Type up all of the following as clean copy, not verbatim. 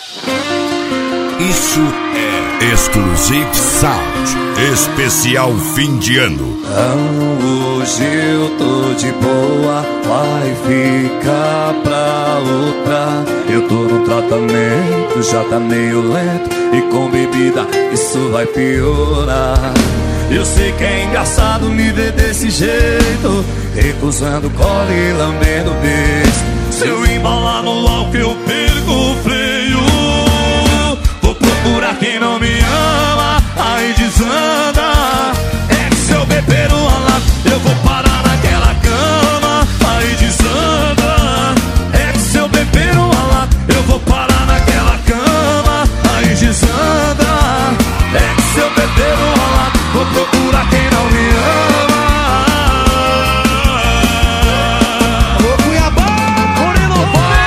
Isso é Exclusive Sound, especial fim de ano. Hoje eu tô de boa, vai ficar pra outra. Eu tô no tratamento, já tá meio lento, e com bebida isso vai piorar. Eu sei que é engraçado me ver desse jeito, recusando cola e lambendo beijo. Se eu embalar no álcool eu perco o freio. Vou procurar quem não me ama, aí desanda. É que se eu beber uma lata eu vou parar naquela cama, aí desanda. É que se eu beber uma lata eu vou parar naquela cama, aí desanda. É que se eu beber uma lata vou procurar quem não me ama. Ô Cuiabá, Murilo,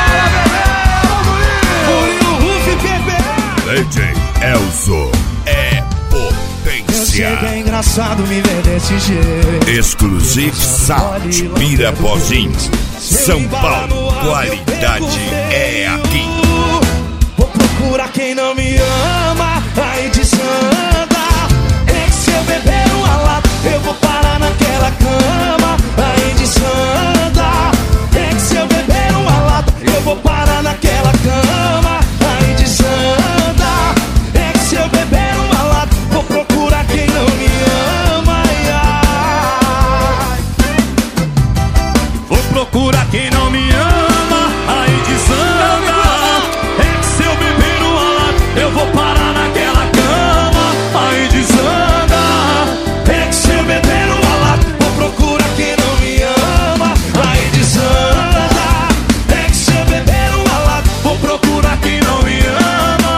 Murilo, Rufi, Pepe. DJ Elzo é Eu sei que potência. é engraçado me ver desse jeito. Exclusive Sound, Pirapozinho, São Paulo, qualidade é aqui. Vou procurar quem não me ama, aí desanda. É que se eu beber uma lata eu vou parar naquela cama, aí desanda. É que se eu beber uma lata eu vou parar naquela cama, aí desanda. É que se eu beber uma lata vou procurar quem não me ama, ai, ai. Vou procurar quem não me ama, aí desanda. É que se eu beber uma lata eu vou parar naquela cama, aí desanda. É que se eu beber uma lata vou procurar quem não me ama, aí desanda. É que se eu beber uma lata Vou procurar quem não me ama.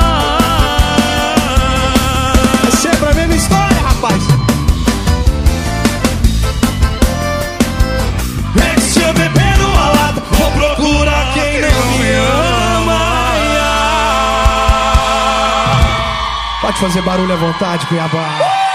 é sempre a mesma história, rapaz. É que se eu beber uma lata vou procurar quem não me ama, ai, ai. Pode fazer barulho à vontade, Cuiabá.